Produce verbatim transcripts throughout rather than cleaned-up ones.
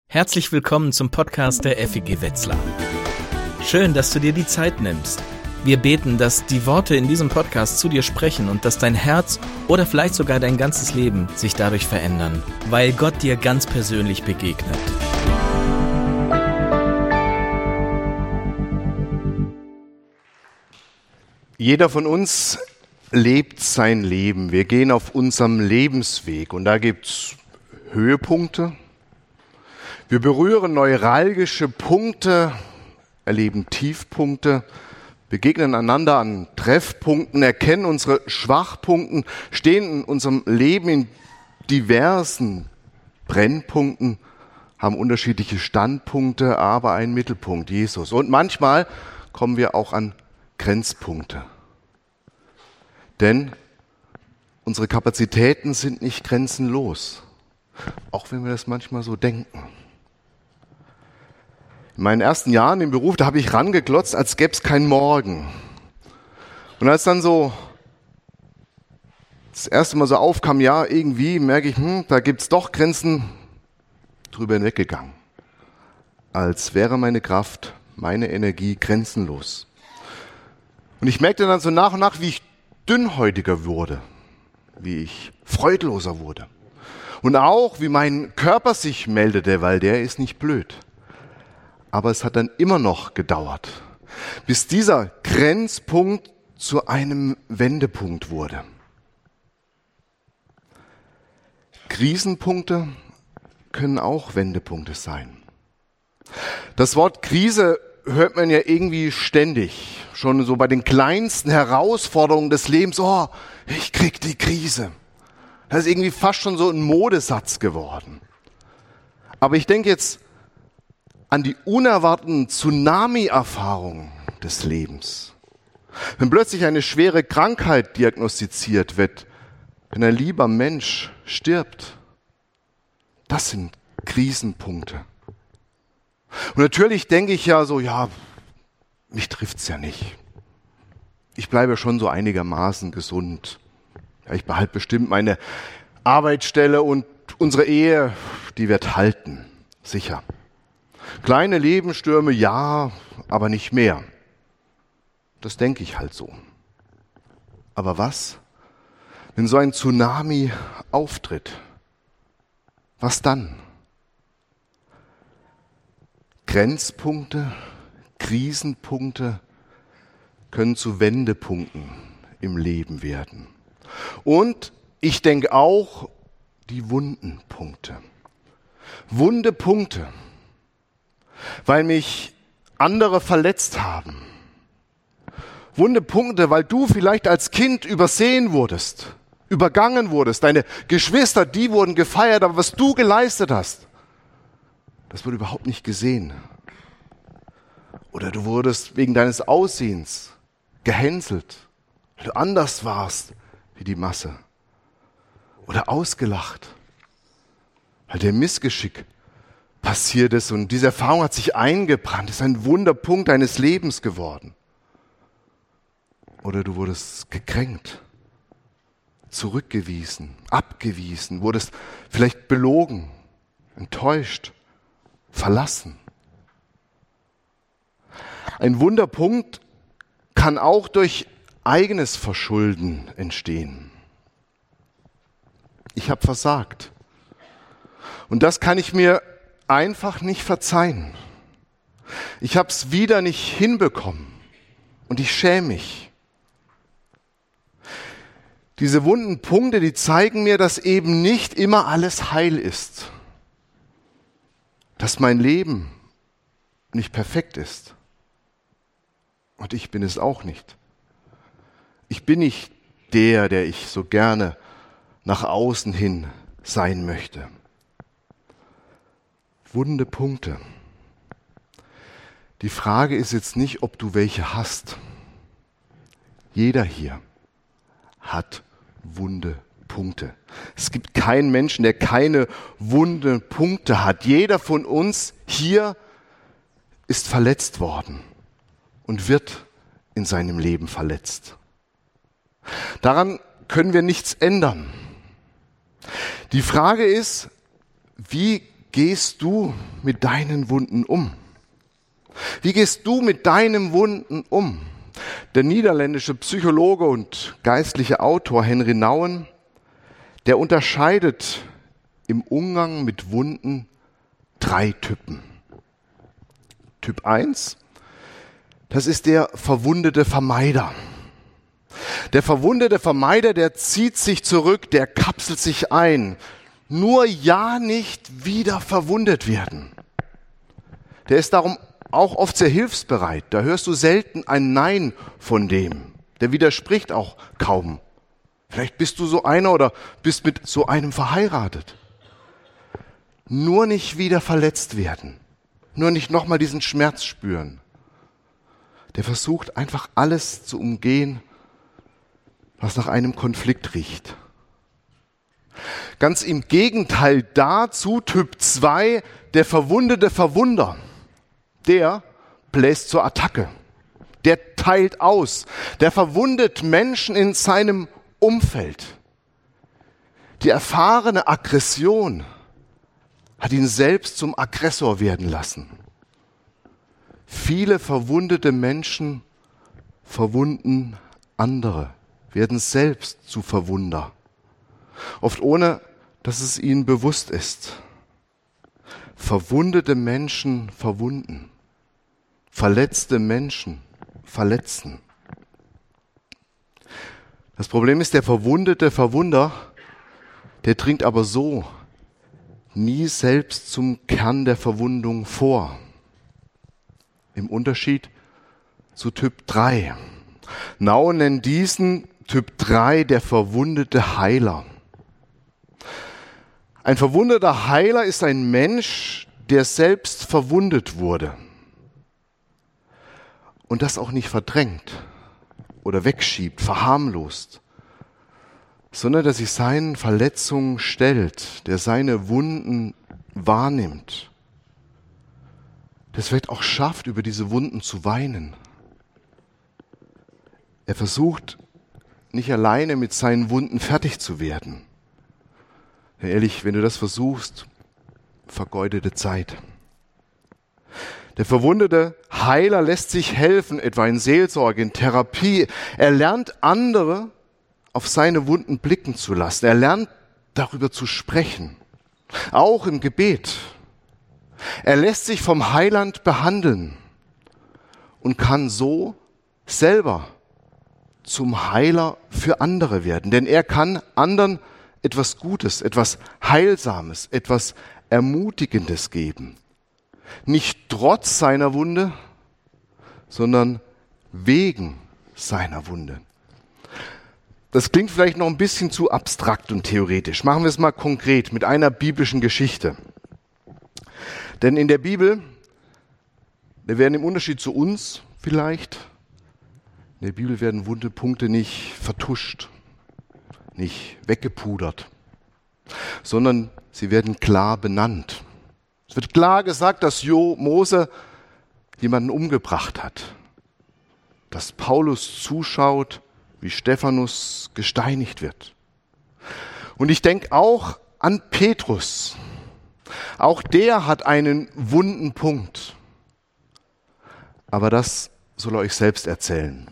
Herzlich willkommen zum Podcast der F E G Wetzlar. Schön, dass du dir die Zeit nimmst. Wir beten, dass die Worte in diesem Podcast zu dir sprechen und dass dein Herz oder vielleicht sogar dein ganzes Leben sich dadurch verändern, weil Gott dir ganz persönlich begegnet. Jeder von uns lebt sein Leben. Wir gehen auf unserem Lebensweg und da gibt es Höhepunkte. Wir berühren neuralgische Punkte, erleben Tiefpunkte, begegnen einander an Treffpunkten, erkennen unsere Schwachpunkten, stehen in unserem Leben in diversen Brennpunkten, haben unterschiedliche Standpunkte, aber einen Mittelpunkt, Jesus. Und manchmal kommen wir auch an Grenzpunkte. Denn unsere Kapazitäten sind nicht grenzenlos, auch wenn wir das manchmal so denken. In meinen ersten Jahren im Beruf, da habe ich rangeglotzt, als gäbe es keinen Morgen. Und als dann so das erste Mal so aufkam, ja, irgendwie merke ich, hm, da gibt es doch Grenzen, drüber hinweggegangen. Als wäre meine Kraft, meine Energie grenzenlos. Und ich merkte dann so nach und nach, wie ich dünnhäutiger wurde, wie ich freudloser wurde. Und auch, wie mein Körper sich meldete, weil der ist nicht blöd. Aber es hat dann immer noch gedauert, bis dieser Grenzpunkt zu einem Wendepunkt wurde. Krisenpunkte können auch Wendepunkte sein. Das Wort Krise hört man ja irgendwie ständig, schon so bei den kleinsten Herausforderungen des Lebens. Oh, ich krieg die Krise. Das ist irgendwie fast schon so ein Modesatz geworden. Aber ich denke jetzt an die unerwarteten Tsunami-Erfahrungen des Lebens. Wenn plötzlich eine schwere Krankheit diagnostiziert wird, wenn ein lieber Mensch stirbt, das sind Krisenpunkte. Und natürlich denke ich ja so, ja, mich trifft's ja nicht. Ich bleibe schon so einigermaßen gesund. Ja, ich behalte bestimmt meine Arbeitsstelle und unsere Ehe, die wird halten, sicher. Kleine Lebensstürme, ja, aber nicht mehr. Das denke ich halt so. Aber was, wenn so ein Tsunami auftritt? Was dann? Grenzpunkte, Krisenpunkte können zu Wendepunkten im Leben werden. Und ich denke auch die wunden Punkte. Wunde Punkte. Weil mich andere verletzt haben. Wunde Punkte, weil du vielleicht als Kind übersehen wurdest, übergangen wurdest. Deine Geschwister, die wurden gefeiert, aber was du geleistet hast, das wurde überhaupt nicht gesehen. Oder du wurdest wegen deines Aussehens gehänselt, weil du anders warst wie die Masse. Oder ausgelacht, weil dir Missgeschick passiert ist und diese Erfahrung hat sich eingebrannt, ist ein Wunderpunkt deines Lebens geworden. Oder du wurdest gekränkt, zurückgewiesen, abgewiesen, wurdest vielleicht belogen, enttäuscht, verlassen. Ein Wunderpunkt kann auch durch eigenes Verschulden entstehen. Ich habe versagt. Und das kann ich mir einfach nicht verzeihen. Ich habe es wieder nicht hinbekommen und ich schäme mich. Diese wunden Punkte, die zeigen mir, dass eben nicht immer alles heil ist. Dass mein Leben nicht perfekt ist. Und ich bin es auch nicht. Ich bin nicht der, der ich so gerne nach außen hin sein möchte. Wunde Punkte. Die Frage ist jetzt nicht, ob du welche hast. Jeder hier hat wunde Punkte. Es gibt keinen Menschen, der keine wunde Punkte hat. Jeder von uns hier ist verletzt worden und wird in seinem Leben verletzt. Daran können wir nichts ändern. Die Frage ist, wie gehst du mit deinen Wunden um? Wie gehst du mit deinen Wunden um? Der niederländische Psychologe und geistliche Autor Henry Nouwen, der unterscheidet im Umgang mit Wunden drei Typen. Typ eins, das ist der verwundete Vermeider. Der verwundete Vermeider, der zieht sich zurück, der kapselt sich ein. Nur ja nicht wieder verwundet werden. Der ist darum auch oft sehr hilfsbereit. Da hörst du selten ein Nein von dem. Der widerspricht auch kaum. Vielleicht bist du so einer oder bist mit so einem verheiratet. Nur nicht wieder verletzt werden. Nur nicht nochmal diesen Schmerz spüren. Der versucht einfach alles zu umgehen, was nach einem Konflikt riecht. Ganz im Gegenteil dazu Typ zwei, der verwundete Verwunder. Der bläst zur Attacke. Der teilt aus. Der verwundet Menschen in seinem Umfeld. Die erfahrene Aggression hat ihn selbst zum Aggressor werden lassen. Viele verwundete Menschen verwunden andere, werden selbst zu Verwunder. Oft ohne, dass es ihnen bewusst ist. Verwundete Menschen verwunden. Verletzte Menschen verletzen. Das Problem ist, der verwundete Verwunder, der dringt aber so nie selbst zum Kern der Verwundung vor. Im Unterschied zu Typ drei. Nouwen nennt diesen Typ drei der verwundete Heiler. Ein verwundeter Heiler ist ein Mensch, der selbst verwundet wurde. Und das auch nicht verdrängt oder wegschiebt, verharmlost, sondern der sich seinen Verletzungen stellt, der seine Wunden wahrnimmt. Das vielleicht auch schafft, über diese Wunden zu weinen. Er versucht, nicht alleine mit seinen Wunden fertig zu werden. Ja, ehrlich, wenn du das versuchst, vergeudete Zeit. Der verwundete Heiler lässt sich helfen, etwa in Seelsorge, in Therapie. Er lernt andere auf seine Wunden blicken zu lassen. Er lernt darüber zu sprechen, auch im Gebet. Er lässt sich vom Heiland behandeln und kann so selber zum Heiler für andere werden. Denn er kann anderen etwas Gutes, etwas Heilsames, etwas Ermutigendes geben. Nicht trotz seiner Wunde, sondern wegen seiner Wunde. Das klingt vielleicht noch ein bisschen zu abstrakt und theoretisch. Machen wir es mal konkret mit einer biblischen Geschichte. Denn in der Bibel, da werden im Unterschied zu uns vielleicht, in der Bibel werden Wundepunkte nicht vertuscht, nicht weggepudert, sondern sie werden klar benannt. Es wird klar gesagt, dass Jo Mose jemanden umgebracht hat, dass Paulus zuschaut, wie Stephanus gesteinigt wird. Und ich denke auch an Petrus. Auch der hat einen wunden Punkt. Aber das soll er euch selbst erzählen.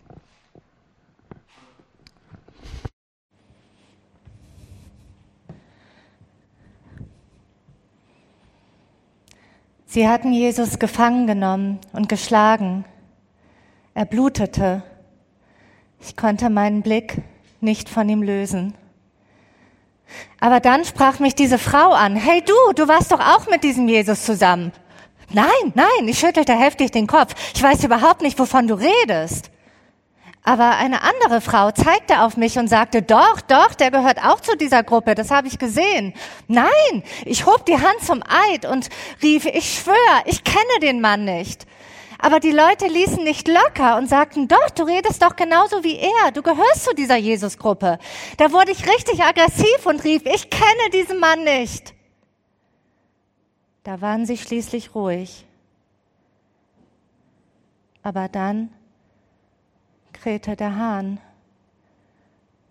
Sie hatten Jesus gefangen genommen und geschlagen. Er blutete. Ich konnte meinen Blick nicht von ihm lösen. Aber dann sprach mich diese Frau an. Hey du, du warst doch auch mit diesem Jesus zusammen. Nein, nein, ich schüttelte heftig den Kopf. Ich weiß überhaupt nicht, wovon du redest. Aber eine andere Frau zeigte auf mich und sagte, doch, doch, der gehört auch zu dieser Gruppe, das habe ich gesehen. Nein, ich hob die Hand zum Eid und rief, ich schwöre, ich kenne den Mann nicht. Aber die Leute ließen nicht locker und sagten, doch, du redest doch genauso wie er, du gehörst zu dieser Jesus-Gruppe. Da wurde ich richtig aggressiv und rief, ich kenne diesen Mann nicht. Da waren sie schließlich ruhig. Aber dann krähte der Hahn.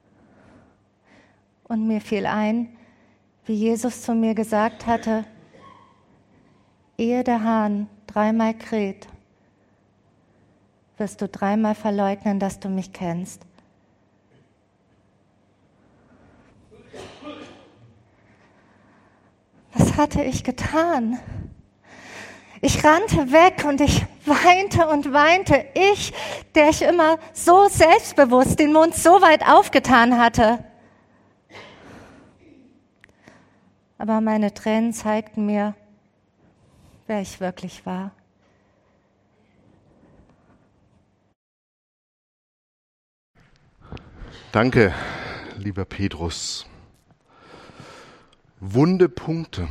Und mir fiel ein, wie Jesus zu mir gesagt hatte, ehe der Hahn dreimal kräht, wirst du dreimal verleugnen, dass du mich kennst. Was hatte ich getan? Ich rannte weg und ich weinte und weinte. Ich, der ich immer so selbstbewusst den Mund so weit aufgetan hatte. Aber meine Tränen zeigten mir, wer ich wirklich war. Danke, lieber Petrus. Wunde Punkte.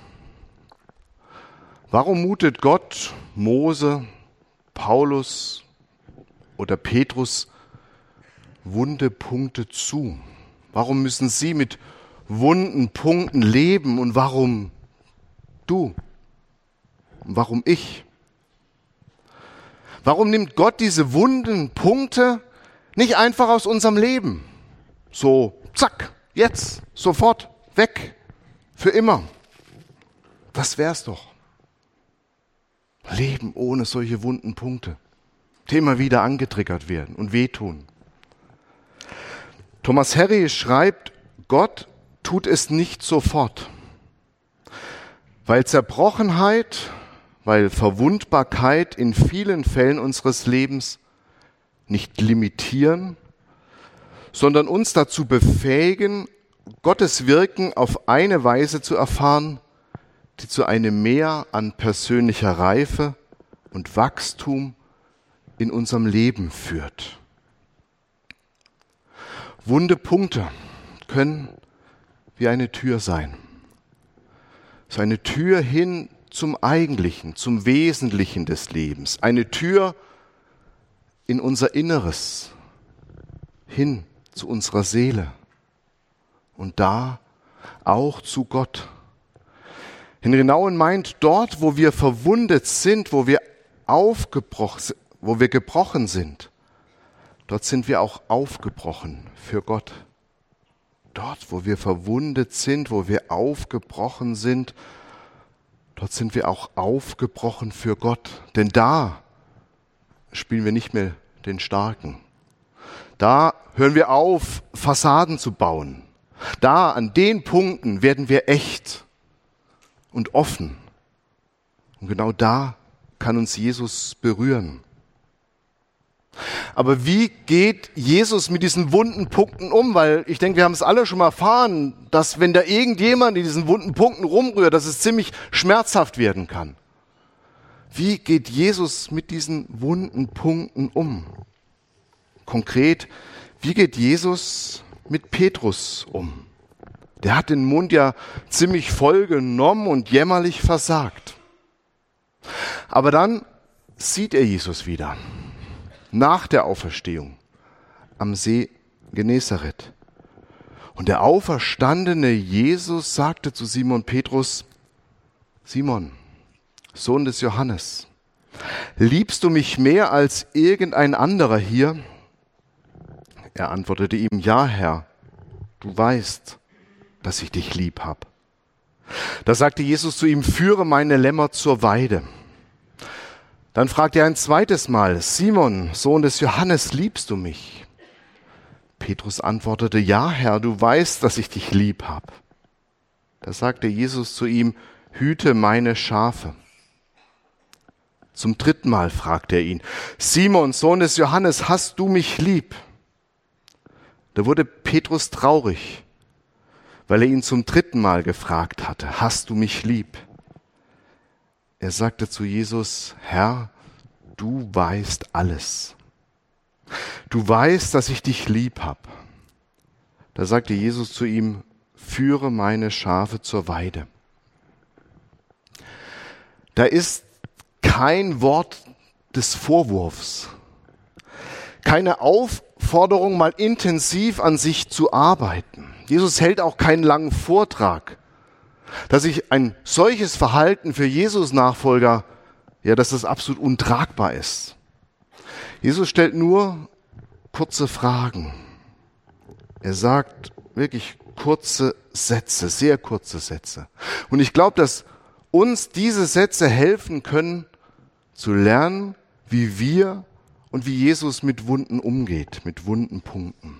Warum mutet Gott Mose, Paulus oder Petrus wunde Punkte zu? Warum müssen sie mit wunden Punkten leben und warum du? Und warum ich? Warum nimmt Gott diese wunden Punkte nicht einfach aus unserem Leben? So, zack, jetzt, sofort, weg, für immer. Das wär's doch. Leben ohne solche wunden Punkte, die immer wieder angetriggert werden und wehtun. Thomas Harry schreibt, Gott tut es nicht sofort, weil Zerbrochenheit, weil Verwundbarkeit in vielen Fällen unseres Lebens nicht limitieren, sondern uns dazu befähigen, Gottes Wirken auf eine Weise zu erfahren, die zu einem Mehr an persönlicher Reife und Wachstum in unserem Leben führt. Wunde Punkte können wie eine Tür sein. So eine Tür hin zum Eigentlichen, zum Wesentlichen des Lebens. Eine Tür in unser Inneres, hin zu unserer Seele und da auch zu Gott. Henry Nouwen meint, dort, wo wir verwundet sind, wo wir aufgebrochen, wo wir gebrochen sind, dort sind wir auch aufgebrochen für Gott. Dort, wo wir verwundet sind, wo wir aufgebrochen sind, dort sind wir auch aufgebrochen für Gott. Denn da spielen wir nicht mehr den Starken. Da hören wir auf, Fassaden zu bauen. Da, an den Punkten, werden wir echt und offen. Und genau da kann uns Jesus berühren. Aber wie geht Jesus mit diesen wunden Punkten um? Weil ich denke, wir haben es alle schon mal erfahren, dass wenn da irgendjemand in diesen wunden Punkten rumrührt, dass es ziemlich schmerzhaft werden kann. Wie geht Jesus mit diesen wunden Punkten um? Konkret, wie geht Jesus mit Petrus um? Der hat den Mund ja ziemlich voll genommen und jämmerlich versagt. Aber dann sieht er Jesus wieder, nach der Auferstehung am See Genezareth. Und der auferstandene Jesus sagte zu Simon Petrus, Simon, Sohn des Johannes, liebst du mich mehr als irgendein anderer hier? Er antwortete ihm, ja, Herr, du weißt, dass ich dich lieb habe. Da sagte Jesus zu ihm, führe meine Lämmer zur Weide. Dann fragte er ein zweites Mal, Simon, Sohn des Johannes, liebst du mich? Petrus antwortete, ja, Herr, du weißt, dass ich dich lieb habe. Da sagte Jesus zu ihm, hüte meine Schafe. Zum dritten Mal fragte er ihn, Simon, Sohn des Johannes, hast du mich lieb? Da wurde Petrus traurig, weil er ihn zum dritten Mal gefragt hatte, hast du mich lieb? Er sagte zu Jesus, Herr, du weißt alles. Du weißt, dass ich dich lieb habe. Da sagte Jesus zu ihm, führe meine Schafe zur Weide. Da ist kein Wort des Vorwurfs, keine Aufforderung, mal intensiv an sich zu arbeiten. Jesus hält auch keinen langen Vortrag, dass sich ein solches Verhalten für Jesus-Nachfolger, ja, dass das absolut untragbar ist. Jesus stellt nur kurze Fragen. Er sagt wirklich kurze Sätze, sehr kurze Sätze. Und ich glaube, dass uns diese Sätze helfen können, zu lernen, wie wir und wie Jesus mit Wunden umgeht, mit wunden Punkten.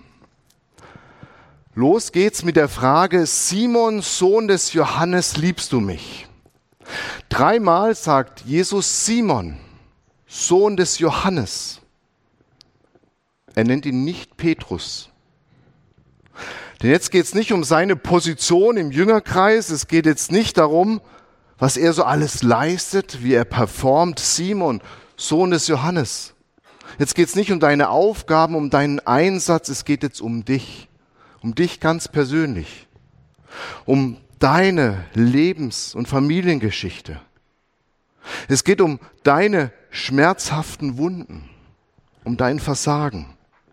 Los geht's mit der Frage, Simon, Sohn des Johannes, liebst du mich? Dreimal sagt Jesus Simon, Sohn des Johannes. Er nennt ihn nicht Petrus. Denn jetzt geht's nicht um seine Position im Jüngerkreis, es geht jetzt nicht darum, was er so alles leistet, wie er performt. Simon, Sohn des Johannes. Jetzt geht's nicht um deine Aufgaben, um deinen Einsatz, es geht jetzt um dich. Um dich ganz persönlich, um deine Lebens- und Familiengeschichte. Es geht um deine schmerzhaften Wunden, um dein Versagen.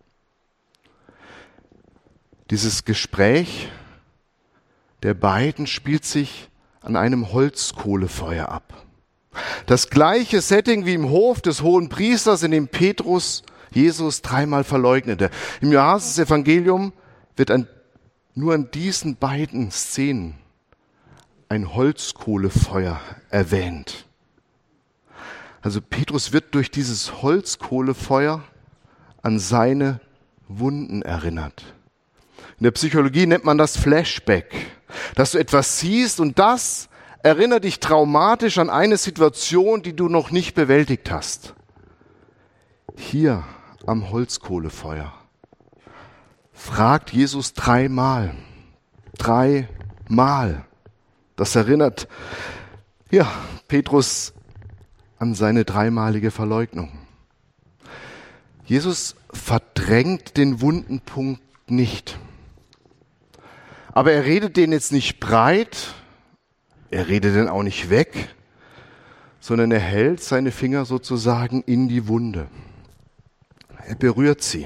Dieses Gespräch der beiden spielt sich an einem Holzkohlefeuer ab. Das gleiche Setting wie im Hof des Hohenpriesters, in dem Petrus Jesus dreimal verleugnete. Im Johannesevangelium wird an, nur an diesen beiden Szenen ein Holzkohlefeuer erwähnt. Also Petrus wird durch dieses Holzkohlefeuer an seine Wunden erinnert. In der Psychologie nennt man das Flashback, dass du etwas siehst und das erinnert dich traumatisch an eine Situation, die du noch nicht bewältigt hast. Hier am Holzkohlefeuer fragt Jesus dreimal. Dreimal. Das erinnert, ja, Petrus an seine dreimalige Verleugnung. Jesus verdrängt den wunden Punkt nicht. Aber er redet den jetzt nicht breit, er redet den auch nicht weg, sondern er hält seine Finger sozusagen in die Wunde. Er berührt sie.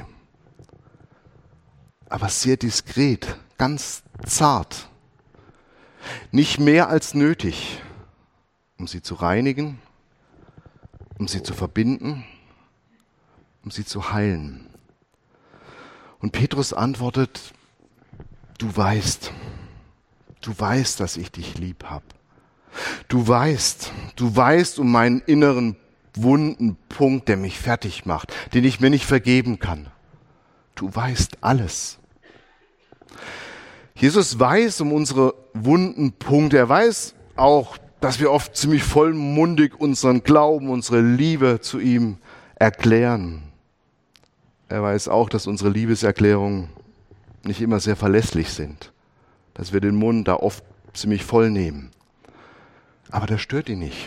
Aber sehr diskret, ganz zart. Nicht mehr als nötig, um sie zu reinigen, um sie zu verbinden, um sie zu heilen. Und Petrus antwortet, du weißt, du weißt, dass ich dich lieb habe. Du weißt, du weißt um meinen inneren wunden Punkt, der mich fertig macht, den ich mir nicht vergeben kann. Du weißt alles. Jesus weiß um unsere wunden Punkte. Er weiß auch, dass wir oft ziemlich vollmundig unseren Glauben, unsere Liebe zu ihm erklären. Er weiß auch, dass unsere Liebeserklärungen nicht immer sehr verlässlich sind, dass wir den Mund da oft ziemlich voll nehmen. Aber das stört ihn nicht.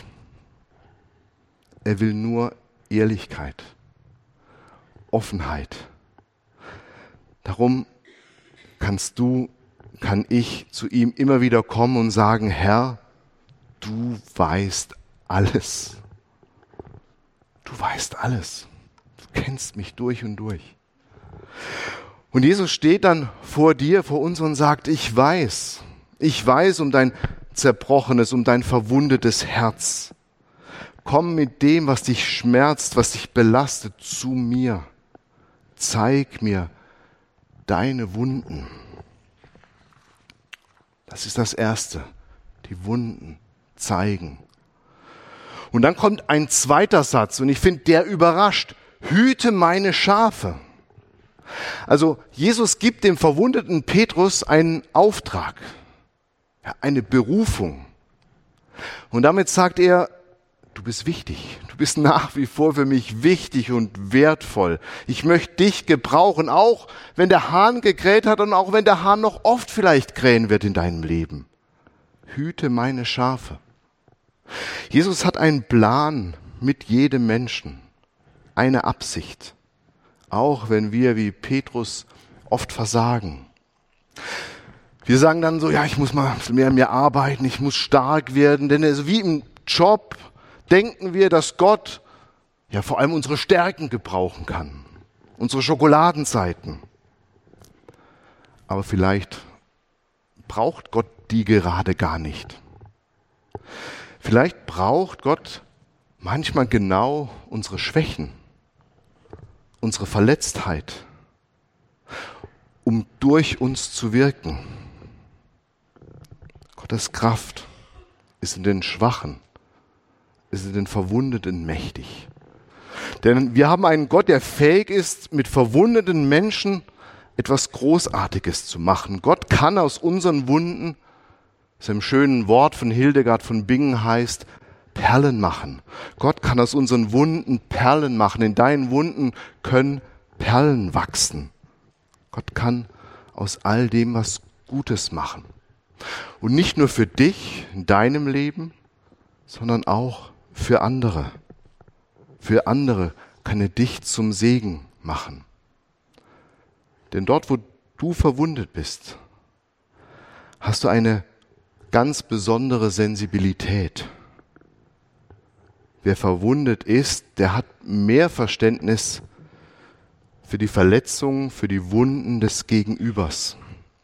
Er will nur Ehrlichkeit, Offenheit. Darum kannst du, kann ich zu ihm immer wieder kommen und sagen, Herr, du weißt alles. Du weißt alles. Du kennst mich durch und durch. Und Jesus steht dann vor dir, vor uns und sagt, ich weiß, ich weiß um dein zerbrochenes, um dein verwundetes Herz. Komm mit dem, was dich schmerzt, was dich belastet, zu mir. Zeig mir deine Wunden. Das ist das Erste, die Wunden zeigen. Und dann kommt ein zweiter Satz und ich finde, der überrascht. Hüte meine Schafe. Also Jesus gibt dem verwundeten Petrus einen Auftrag, eine Berufung. Und damit sagt er, du bist wichtig, du bist nach wie vor für mich wichtig und wertvoll. Ich möchte dich gebrauchen, auch wenn der Hahn gekräht hat und auch wenn der Hahn noch oft vielleicht krähen wird in deinem Leben. Hüte meine Schafe. Jesus hat einen Plan mit jedem Menschen, eine Absicht. Auch wenn wir wie Petrus oft versagen. Wir sagen dann so, ja, ich muss mal mehr an mir arbeiten, ich muss stark werden, denn also wie im Job denken wir, dass Gott ja vor allem unsere Stärken gebrauchen kann, unsere Schokoladenseiten. Aber vielleicht braucht Gott die gerade gar nicht. Vielleicht braucht Gott manchmal genau unsere Schwächen, unsere Verletztheit, um durch uns zu wirken. Gottes Kraft ist in den Schwachen, ist in den Verwundeten mächtig. Denn wir haben einen Gott, der fähig ist, mit verwundeten Menschen etwas Großartiges zu machen. Gott kann aus unseren Wunden, was im schönen Wort von Hildegard von Bingen heißt, Perlen machen. Gott kann aus unseren Wunden Perlen machen. In deinen Wunden können Perlen wachsen. Gott kann aus all dem was Gutes machen. Und nicht nur für dich in deinem Leben, sondern auch für andere. Für andere kann er dich zum Segen machen. Denn dort, wo du verwundet bist, hast du eine ganz besondere Sensibilität. Wer verwundet ist, der hat mehr Verständnis für die Verletzungen, für die Wunden des Gegenübers.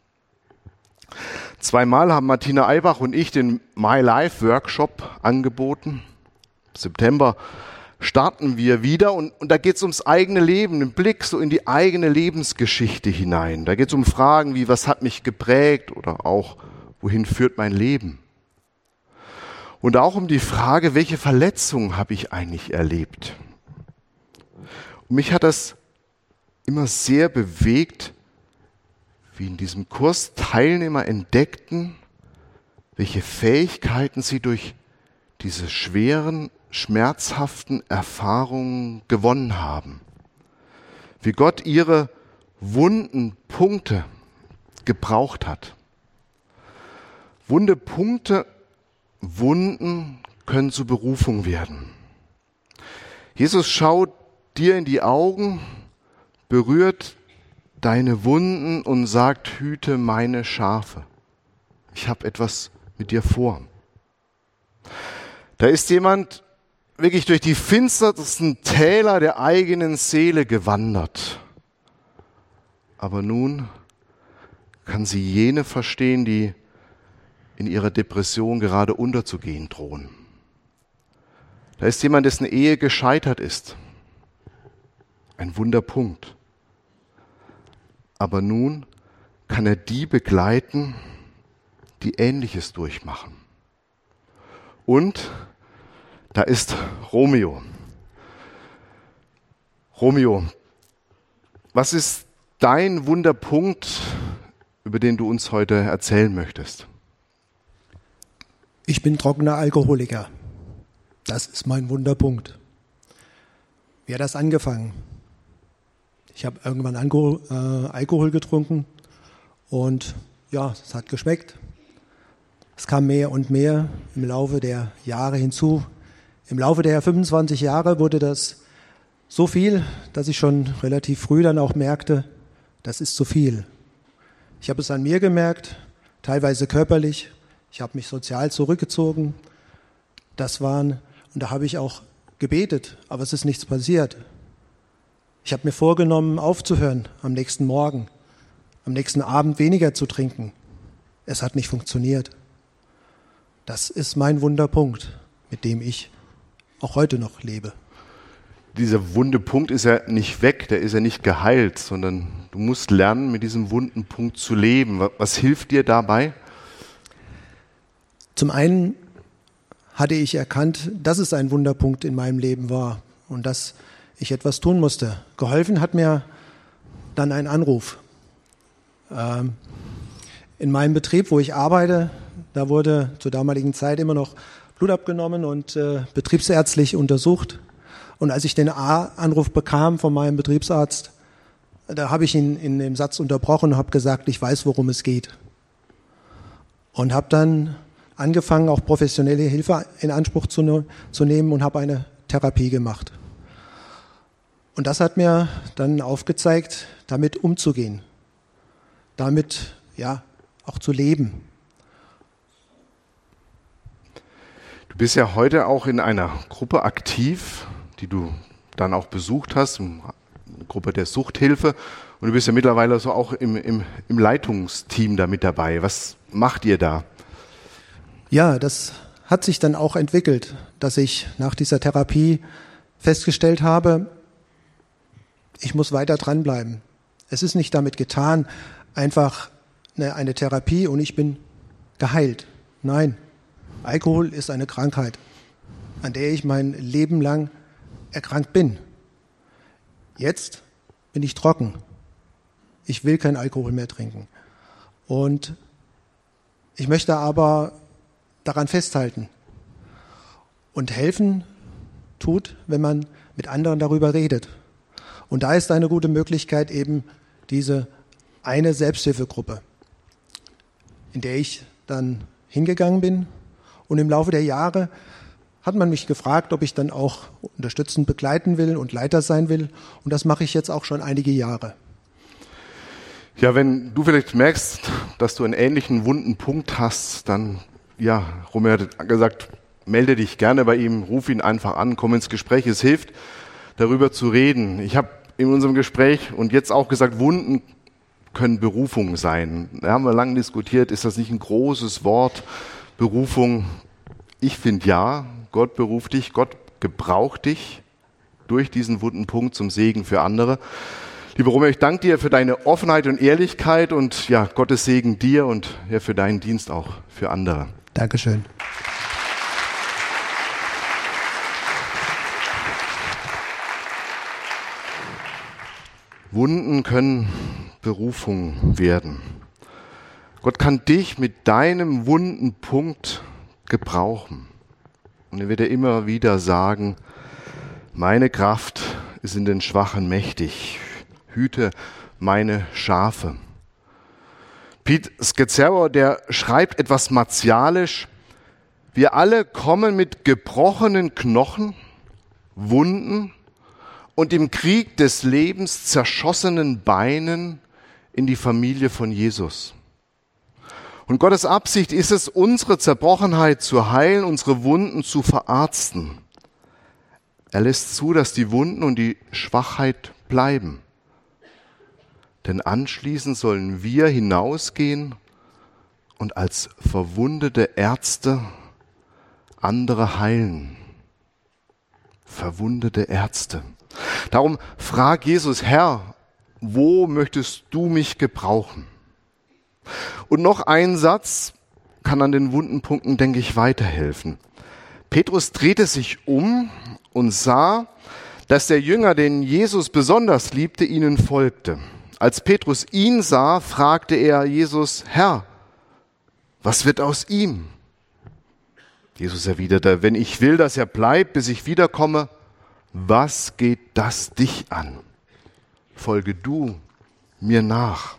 Zweimal haben Martina Eibach und ich den My Life Workshop angeboten. Im September starten wir wieder und, und da geht es ums eigene Leben, den Blick so in die eigene Lebensgeschichte hinein. Da geht es um Fragen wie, was hat mich geprägt oder auch, wohin führt mein Leben? Und auch um die Frage, welche Verletzungen habe ich eigentlich erlebt? Und mich hat das immer sehr bewegt, wie in diesem Kurs Teilnehmer entdeckten, welche Fähigkeiten sie durch diese schweren, schmerzhaften Erfahrungen gewonnen haben. Wie Gott ihre wunden Punkte gebraucht hat. Wunde Punkte, Wunden können zu Berufung werden. Jesus schaut dir in die Augen, berührt deine Wunden und sagt, hüte meine Schafe. Ich habe etwas mit dir vor. Da ist jemand wirklich durch die finstersten Täler der eigenen Seele gewandert. Aber nun kann sie jene verstehen, die in ihrer Depression gerade unterzugehen drohen. Da ist jemand, dessen Ehe gescheitert ist. Ein Wunderpunkt. Aber nun kann er die begleiten, die Ähnliches durchmachen. Und da ist Romeo. Romeo, was ist dein Wunderpunkt, über den du uns heute erzählen möchtest? Ich bin trockener Alkoholiker. Das ist mein Wunderpunkt. Wie hat das angefangen? Ich habe irgendwann Alkohol, äh, Alkohol getrunken und ja, es hat geschmeckt. Es kam mehr und mehr im Laufe der Jahre hinzu. Im Laufe der fünfundzwanzig Jahre wurde das so viel, dass ich schon relativ früh dann auch merkte, das ist zu viel. Ich habe es an mir gemerkt, teilweise körperlich. Ich habe mich sozial zurückgezogen. Das waren, und da habe ich auch gebetet, aber es ist nichts passiert. Ich habe mir vorgenommen, aufzuhören am nächsten Morgen, am nächsten Abend weniger zu trinken. Es hat nicht funktioniert. Das ist mein Wunderpunkt, mit dem ich auch heute noch lebe. Dieser wunde Punkt ist ja nicht weg, der ist ja nicht geheilt, sondern du musst lernen, mit diesem wunden Punkt zu leben. Was hilft dir dabei? Zum einen hatte ich erkannt, dass es ein Wunderpunkt in meinem Leben war und dass ich etwas tun musste. Geholfen hat mir dann ein Anruf. Ähm, in meinem Betrieb, wo ich arbeite, da wurde zur damaligen Zeit immer noch Blut abgenommen und äh, betriebsärztlich untersucht. Und als ich den A-Anruf bekam von meinem Betriebsarzt, da habe ich ihn in dem Satz unterbrochen und habe gesagt, ich weiß, worum es geht. Und habe dann angefangen, auch professionelle Hilfe in Anspruch zu, ne- zu nehmen und habe eine Therapie gemacht. Und das hat mir dann aufgezeigt, damit umzugehen, damit ja auch zu leben. Du bist ja heute auch in einer Gruppe aktiv, die du dann auch besucht hast, eine Gruppe der Suchthilfe. Und du bist ja mittlerweile so auch im, im, im Leitungsteam da mit dabei. Was macht ihr da? Ja, das hat sich dann auch entwickelt, dass ich nach dieser Therapie festgestellt habe, ich muss weiter dranbleiben. Es ist nicht damit getan, einfach eine, eine Therapie und ich bin geheilt. Nein, Alkohol ist eine Krankheit, an der ich mein Leben lang erkrankt bin. Jetzt bin ich trocken. Ich will keinen Alkohol mehr trinken. Und ich möchte aber daran festhalten. Und helfen tut, wenn man mit anderen darüber redet. Und da ist eine gute Möglichkeit eben diese eine Selbsthilfegruppe, in der ich dann hingegangen bin. Und im Laufe der Jahre hat man mich gefragt, ob ich dann auch unterstützend begleiten will und Leiter sein will. Und das mache ich jetzt auch schon einige Jahre. Ja, wenn du vielleicht merkst, dass du einen ähnlichen wunden Punkt hast, dann, ja, Romeo hat gesagt, melde dich gerne bei ihm, ruf ihn einfach an, komm ins Gespräch. Es hilft, darüber zu reden. Ich habe in unserem Gespräch und jetzt auch gesagt, Wunden können Berufung sein. Da haben wir lange diskutiert, ist das nicht ein großes Wort, Berufung? Ich finde ja, Gott beruft dich, Gott gebraucht dich durch diesen wunden Punkt zum Segen für andere. Lieber Romeo, ich danke dir für deine Offenheit und Ehrlichkeit und ja, Gottes Segen dir und ja, für deinen Dienst auch für andere. Dankeschön. Wunden können Berufung werden. Gott kann dich mit deinem wunden Punkt gebrauchen. Und er wird dir immer wieder sagen, meine Kraft ist in den Schwachen mächtig. Hüte meine Schafe. Pete Scazzero, der schreibt etwas martialisch. Wir alle kommen mit gebrochenen Knochen, Wunden und im Krieg des Lebens zerschossenen Beinen in die Familie von Jesus. Und Gottes Absicht ist es, unsere Zerbrochenheit zu heilen, unsere Wunden zu verarzten. Er lässt zu, dass die Wunden und die Schwachheit bleiben. Denn anschließend sollen wir hinausgehen und als verwundete Ärzte andere heilen. Verwundete Ärzte. Darum frag Jesus, Herr, wo möchtest du mich gebrauchen? Und noch ein Satz kann an den wunden Punkten, denke ich, weiterhelfen. Petrus drehte sich um und sah, dass der Jünger, den Jesus besonders liebte, ihnen folgte. Als Petrus ihn sah, fragte er Jesus, Herr, was wird aus ihm? Jesus erwiderte, wenn ich will, dass er bleibt, bis ich wiederkomme, was geht das dich an? Folge du mir nach.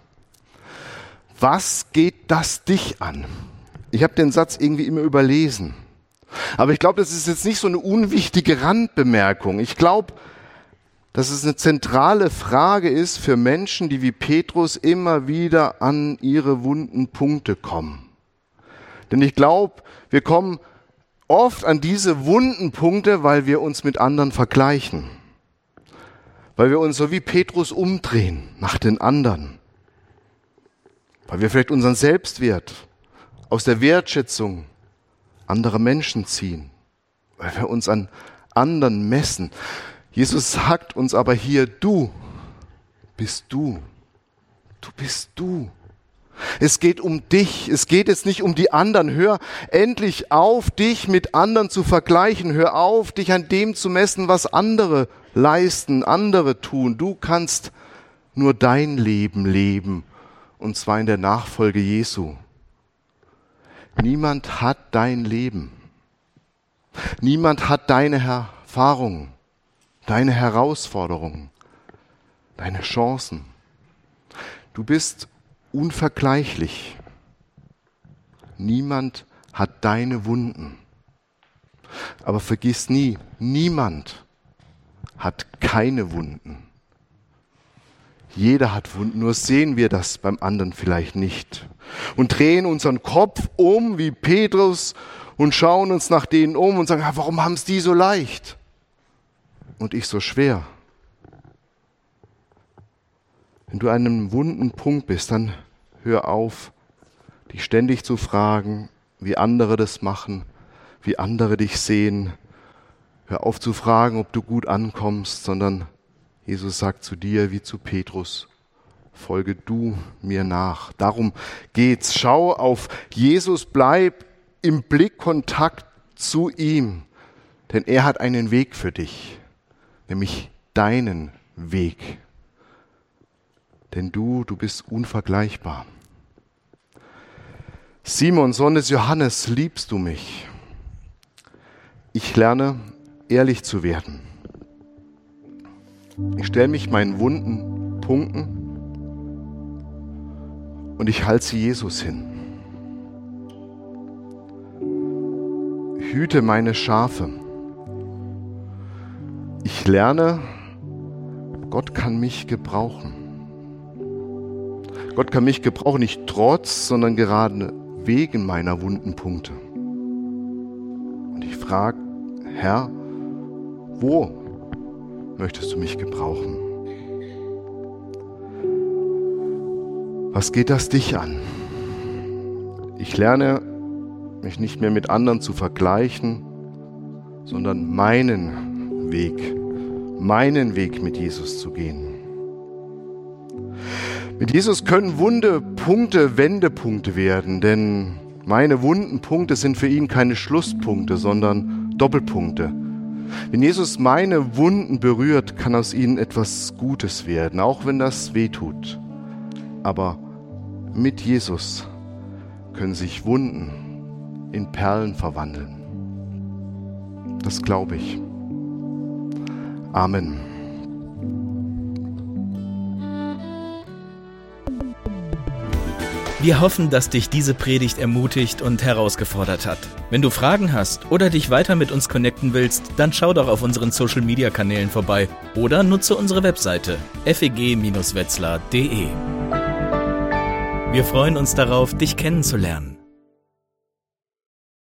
Was geht das dich an? Ich habe den Satz irgendwie immer überlesen. Aber ich glaube, das ist jetzt nicht so eine unwichtige Randbemerkung. Ich glaube, dass es eine zentrale Frage ist für Menschen, die wie Petrus immer wieder an ihre wunden Punkte kommen. Denn ich glaube, wir kommen oft an diese wunden Punkte, weil wir uns mit anderen vergleichen. Weil wir uns so wie Petrus umdrehen nach den anderen. Weil wir vielleicht unseren Selbstwert aus der Wertschätzung anderer Menschen ziehen. Weil wir uns an anderen messen. Jesus sagt uns aber hier, du bist du. Du bist du. Es geht um dich. Es geht jetzt nicht um die anderen. Hör endlich auf, dich mit anderen zu vergleichen. Hör auf, dich an dem zu messen, was andere leisten, andere tun. Du kannst nur dein Leben leben. Und zwar in der Nachfolge Jesu. Niemand hat dein Leben. Niemand hat deine Erfahrungen, deine Herausforderungen, deine Chancen. Du bist unvergleichlich. Niemand hat deine Wunden. Aber vergiss nie, niemand hat keine Wunden. Jeder hat Wunden, nur sehen wir das beim anderen vielleicht nicht. Und drehen unseren Kopf um wie Petrus und schauen uns nach denen um und sagen, ah, warum haben es die so leicht und ich so schwer? Wenn du an einem wunden Punkt bist, dann hör auf, dich ständig zu fragen, wie andere das machen, wie andere dich sehen. Hör auf zu fragen, ob du gut ankommst, sondern Jesus sagt zu dir wie zu Petrus, folge du mir nach. Darum geht's. Schau auf Jesus, bleib im Blickkontakt zu ihm, denn er hat einen Weg für dich, nämlich deinen Weg. Denn du, du bist unvergleichbar. Simon, Sohn des Johannes, liebst du mich? Ich lerne, ehrlich zu werden. Ich stelle mich meinen wunden Punkten und ich halte sie Jesus hin. Hüte meine Schafe. Ich lerne, Gott kann mich gebrauchen. Gott kann mich gebrauchen, nicht trotz, sondern gerade wegen meiner wunden Punkte. Und ich frage, Herr, wo möchtest du mich gebrauchen? Was geht das dich an? Ich lerne, mich nicht mehr mit anderen zu vergleichen, sondern meinen Weg, meinen Weg mit Jesus zu gehen. Mit Jesus können wunde Punkte Wendepunkte werden, denn meine wunden Punkte sind für ihn keine Schlusspunkte, sondern Doppelpunkte. Wenn Jesus meine Wunden berührt, kann aus ihnen etwas Gutes werden, auch wenn das weh tut. Aber mit Jesus können sich Wunden in Perlen verwandeln. Das glaube ich. Amen. Wir hoffen, dass dich diese Predigt ermutigt und herausgefordert hat. Wenn du Fragen hast oder dich weiter mit uns connecten willst, dann schau doch auf unseren Social-Media-Kanälen vorbei oder nutze unsere Webseite f e g Bindestrich wetzlar punkt d e. Wir freuen uns darauf, dich kennenzulernen.